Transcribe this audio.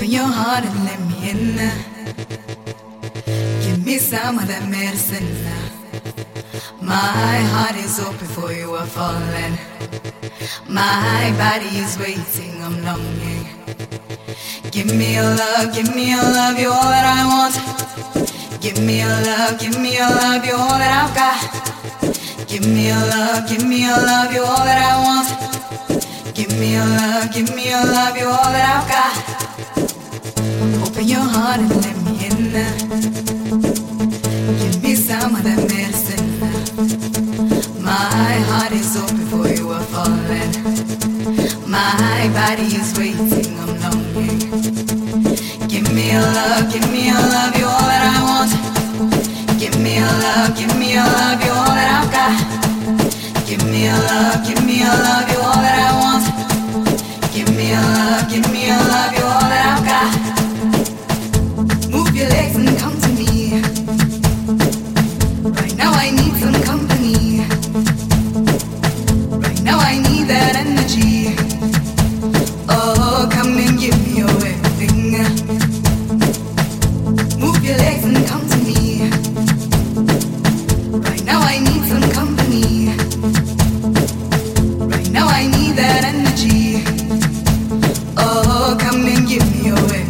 Open your heart and let me in. Give me some of that medicine. My heart is open for you are falling. My body is waiting, I'm longing. Give me your love, you're all that I want. Give me your love, you're all that I've got. Give me your love, you're all that I want. Give me your love, you're all that I've got. Open your heart and let me in. Give me some of that medicine. My heart is open for you are falling. My body is waiting, I'm longing. Give me your love, you're all that I want. Give me your love, you're all that I've got. Give me your love, you're all that I want. Give me your love, you're all that I've got. Move your legs and come to me. Right now I need some company. Right now I need that energy. Oh, come and give me your everything. Move your legs and come to me. Right now I need some company. Right now I need that energy. Oh, come and give me your everything.